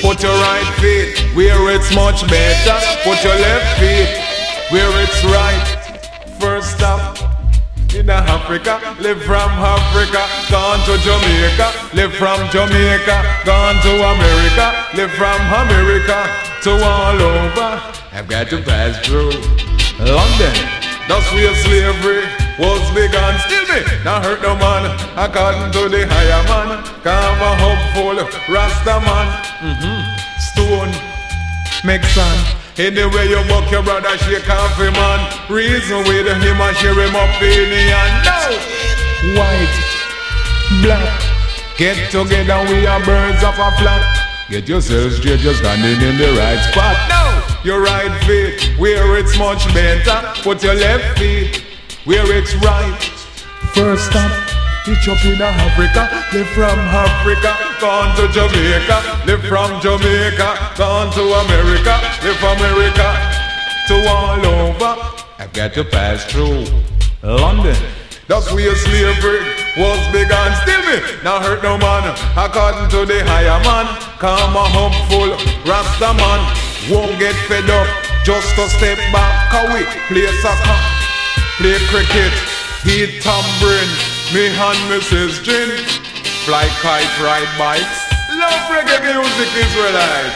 Put your right feet where it's much better. Put your left feet where it's right. First stop in Africa, live from Africa, gone to Jamaica, live from Jamaica, gone to America, live from America to all over. I've got to pass through London. That's where slavery was begun. Still me, not hurt no man, according to the higher man. Come a hopeful Rasta man. Stone, make sand. Anyway you buck your brother, shake off him man. Reason with him and share him opinion. No! White, black, get together, we are birds of a flock. Get yourself straight, you're standing in the right spot. No! Your right feet, where it's much better. Put your left feet, where it's right. First stop, pitch up in Africa. Live from Africa, gone to Jamaica. Live from Jamaica, gone to America. Live from America to all over. I've got to pass through London. That's where slavery was begun. Still me, not hurt no man, according to the higher man. Come a hopeful Rasta man. Won't get fed up, just to step back. Cause we play soccer, play cricket, eat tambourine, me and Mrs. Gin, fly kite, ride bikes. Love reggae music, Israelite.